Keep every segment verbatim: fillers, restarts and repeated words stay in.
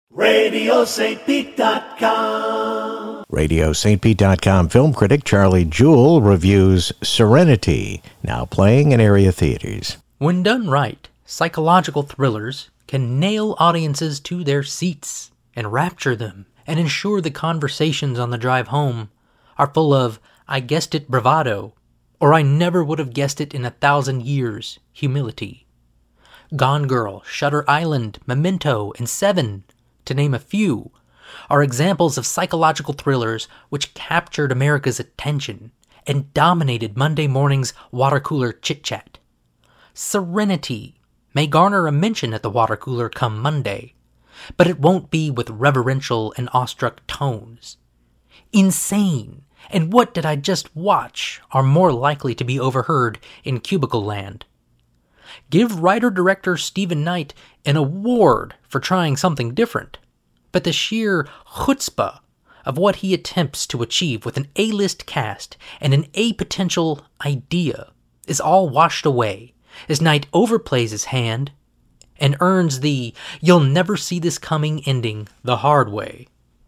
radio st pete dot com. radio st pete dot com film critic Charlie Jewell reviews Serenity, now playing in area theaters. When done right, psychological thrillers can nail audiences to their seats, enrapture them, and ensure the conversations on the drive home are full of "I guessed it" bravado, or "I never would have guessed it in a thousand years" humility. Gone Girl, Shutter Island, Memento, and Seven, to name a few, are examples of psychological thrillers which captured America's attention and dominated Monday morning's water cooler chit-chat. Serenity may garner a mention at the water cooler come Monday, but it won't be with reverential and awestruck tones. Insane and What Did I Just Watch are more likely to be overheard in Cubicle Land. Give writer-director Steven Knight an award for trying something different, but the sheer chutzpah of what he attempts to achieve with an A-list cast and an A-potential idea is all washed away as Knight overplays his hand and earns the "you'll never see this coming" ending the hard way.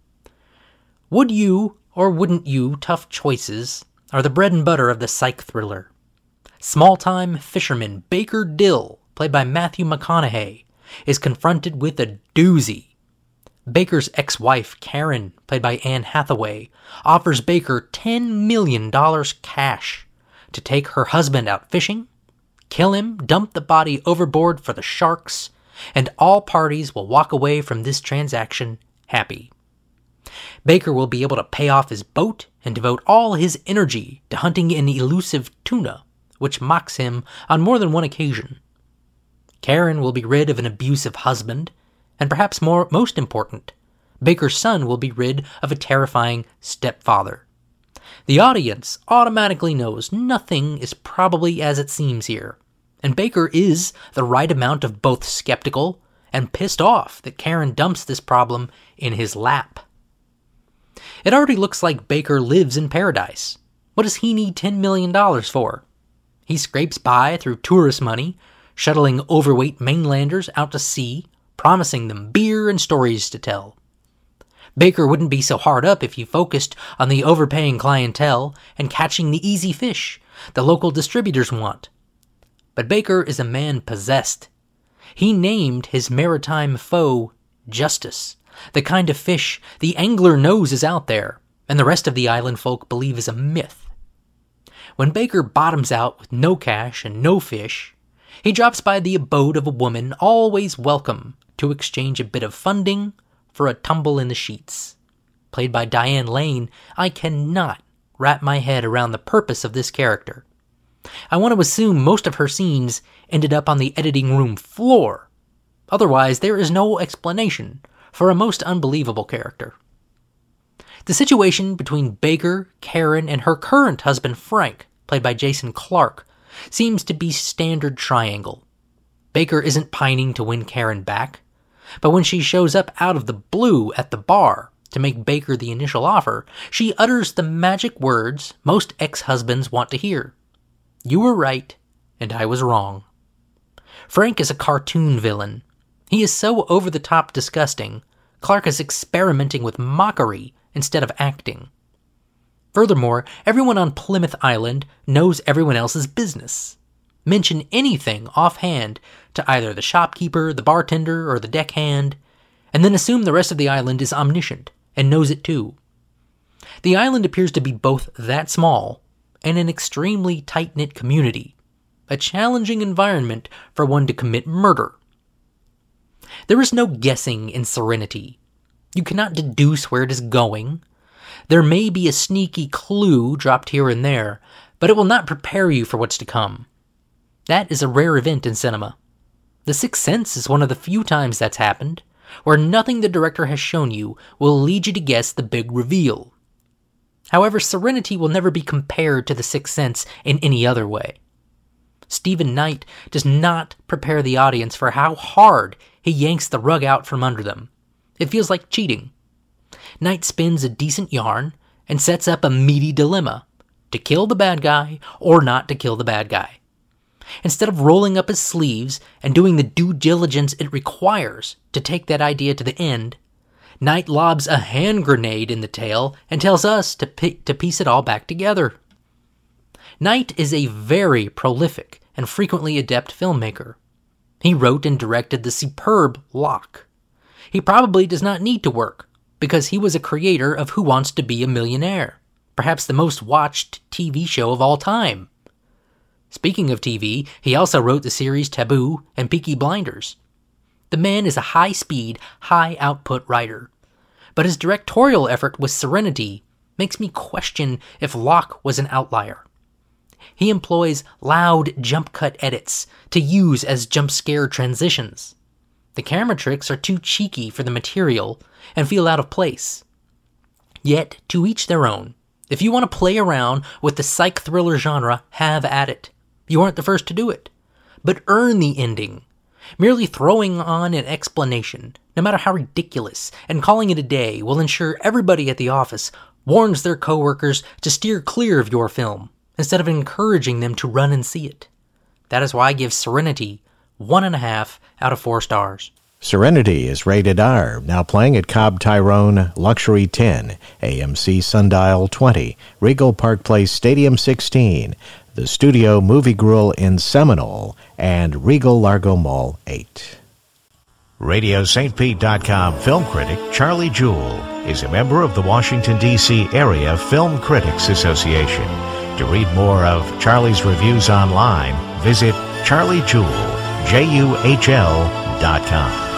Would you or wouldn't you tough choices are the bread and butter of the psych thriller. Small-time fisherman Baker Dill, played by Matthew McConaughey, is confronted with a doozy. Baker's ex-wife, Karen, played by Anne Hathaway, offers Baker ten million dollars cash to take her husband out fishing, kill him, dump the body overboard for the sharks, and all parties will walk away from this transaction happy. Baker will be able to pay off his boat and devote all his energy to hunting an elusive tuna, which mocks him on more than one occasion. Karen will be rid of an abusive husband, and perhaps more, most important, Baker's son will be rid of a terrifying stepfather. The audience automatically knows nothing is probably as it seems here, and Baker is the right amount of both skeptical and pissed off that Karen dumps this problem in his lap. It already looks like Baker lives in paradise. What does he need ten million dollars for? He scrapes by through tourist money, shuttling overweight mainlanders out to sea, promising them beer and stories to tell. Baker wouldn't be so hard up if he focused on the overpaying clientele and catching the easy fish the local distributors want. But Baker is a man possessed. He named his maritime foe Justice, the kind of fish the angler knows is out there, and the rest of the island folk believe is a myth. When Baker bottoms out with no cash and no fish, he drops by the abode of a woman always welcome to exchange a bit of funding for a tumble in the sheets. Played by Diane Lane, I cannot wrap my head around the purpose of this character. I want to assume most of her scenes ended up on the editing room floor. Otherwise, there is no explanation for a most unbelievable character. The situation between Baker, Karen, and her current husband Frank, played by Jason Clarke, seems to be standard triangle. Baker isn't pining to win Karen back, but when she shows up out of the blue at the bar to make Baker the initial offer, she utters the magic words most ex-husbands want to hear. "You were right, and I was wrong." Frank is a cartoon villain. He is so over-the-top disgusting, Clarke is experimenting with mockery instead of acting. Furthermore, everyone on Plymouth Island knows everyone else's business. Mention anything offhand to either the shopkeeper, the bartender, or the deckhand, and then assume the rest of the island is omniscient and knows it too. The island appears to be both that small and an extremely tight-knit community, a challenging environment for one to commit murder. There is no guessing in Serenity. You cannot deduce where it is going. There may be a sneaky clue dropped here and there, but it will not prepare you for what's to come. That is a rare event in cinema. The Sixth Sense is one of the few times that's happened, where nothing the director has shown you will lead you to guess the big reveal. However, Serenity will never be compared to The Sixth Sense in any other way. Steven Knight does not prepare the audience for how hard he yanks the rug out from under them. It feels like cheating. Knight spins a decent yarn and sets up a meaty dilemma: to kill the bad guy or not to kill the bad guy. Instead of rolling up his sleeves and doing the due diligence it requires to take that idea to the end, Knight lobs a hand grenade in the tail and tells us to, pi- to piece it all back together. Knight is a very prolific and frequently adept filmmaker. He wrote and directed the superb Locke. He probably does not need to work, because he was a creator of Who Wants to Be a Millionaire, perhaps the most watched T V show of all time. Speaking of T V, he also wrote the series Taboo and Peaky Blinders. The man is a high-speed, high-output writer, but his directorial effort with Serenity makes me question if Locke was an outlier. He employs loud jump-cut edits to use as jump-scare transitions. The camera tricks are too cheeky for the material and feel out of place. Yet, to each their own. If you want to play around with the psych thriller genre, have at it. You aren't the first to do it. But earn the ending. Merely throwing on an explanation, no matter how ridiculous, and calling it a day will ensure everybody at the office warns their coworkers to steer clear of your film, instead of encouraging them to run and see it. That is why I give Serenity one and a half out of four stars. Serenity is rated R, now playing at Cobb Tyrone Luxury ten, A M C Sundial twenty, Regal Park Place Stadium sixteen, the Studio Movie Grill in Seminole, and Regal Largo Mall eight. Radio Saint Pete dot com film critic Charlie Jewell is a member of the Washington, D C Area Film Critics Association. To read more of Charlie's reviews online, visit charlie jewell, J U H L, dot com.